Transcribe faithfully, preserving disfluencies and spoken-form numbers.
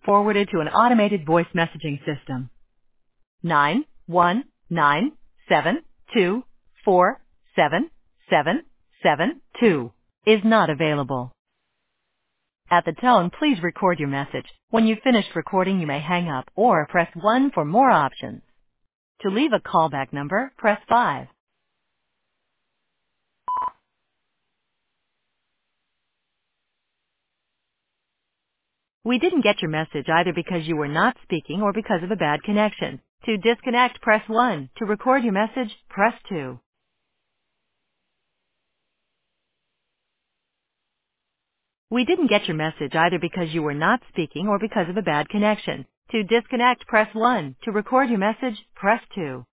forwarded to an automated voice messaging system. nine one nine seven two four seven seven seven two is not available. At the tone, please record your message. When you've finished recording, you may hang up or press one for more options. To leave a callback number, press five. We didn't get your message either because you were not speaking or because of a bad connection. To disconnect, press one. To record your message, press two. We didn't get your message either because you were not speaking or because of a bad connection. To disconnect, press one. To record your message, press two.